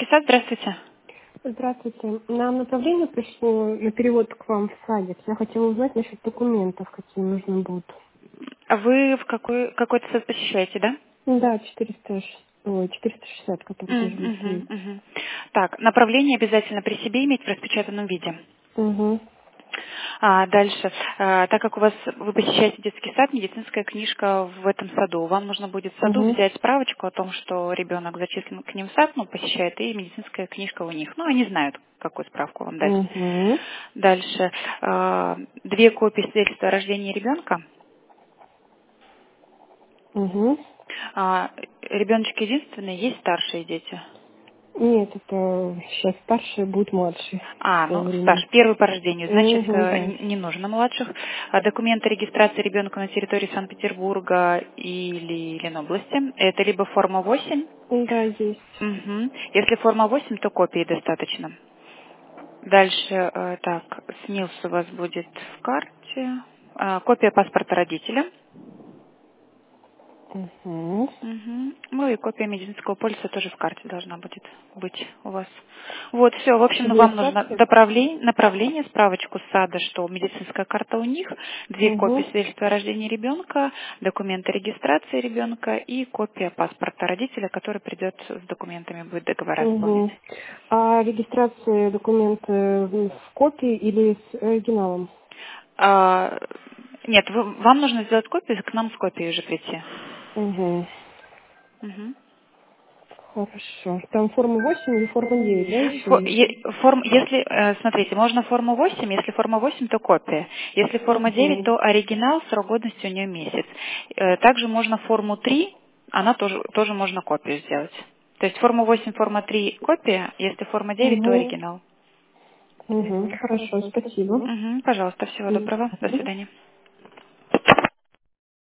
Детский сад, здравствуйте. Здравствуйте. Нам направление пришло на перевод к вам в садик. Я хотела узнать насчет документов, какие нужны будут. А вы в какой-то сад посещаете, да? Да, 460, который тоже стоит. Мгм. Так, направление обязательно при себе иметь в распечатанном виде. Угу. Дальше, так как вы посещаете детский сад, медицинская книжка в этом саду, вам нужно будет в саду Угу. взять справочку о том, что ребенок зачислен к ним в сад, посещает, и медицинская книжка у них. Они знают, какую справку вам дать. Угу. Дальше, 2 копии свидетельства о рождении ребенка. Угу. Ребеночек единственный, есть старшие дети? Нет, это сейчас старший будет младший в свое время. Старший, первый по рождению, значит, Угу, да. не нужно младших. Документы регистрации ребенка на территории Санкт-Петербурга или Ленобласти. Это либо форма 8. Да, есть. Мгм. Если форма 8, то копии достаточно. Дальше, СНИЛС у вас будет в карте. Копия паспорта родителя. Угу. И копия медицинского полиса тоже в карте должна будет быть у вас. Вот, все. В общем, вам нужно Администрация? направление, справочку с сада, что медицинская карта у них, 2 копии Угу. свидетельства о рождении ребенка, документы регистрации ребенка и копия паспорта родителя, который придет с документами, будет договора заполнять. Угу. А регистрация документа в копии или с оригиналом? А, Нет, вам нужно сделать копию, к нам с копией уже прийти. Угу. Мгм. Хорошо. Там форма 8 или форма 9, да, еще есть? Смотрите, можно форму 8, если форма 8, то копия. Если форма 9, Угу. то оригинал, срок годности у нее месяц. Также можно форму 3, она тоже можно копию сделать. То есть форма 8, форма 3 копия, если форма 9, то Угу. оригинал. Угу. Хорошо, спасибо. Пожалуйста, всего Мгм. доброго, до свидания.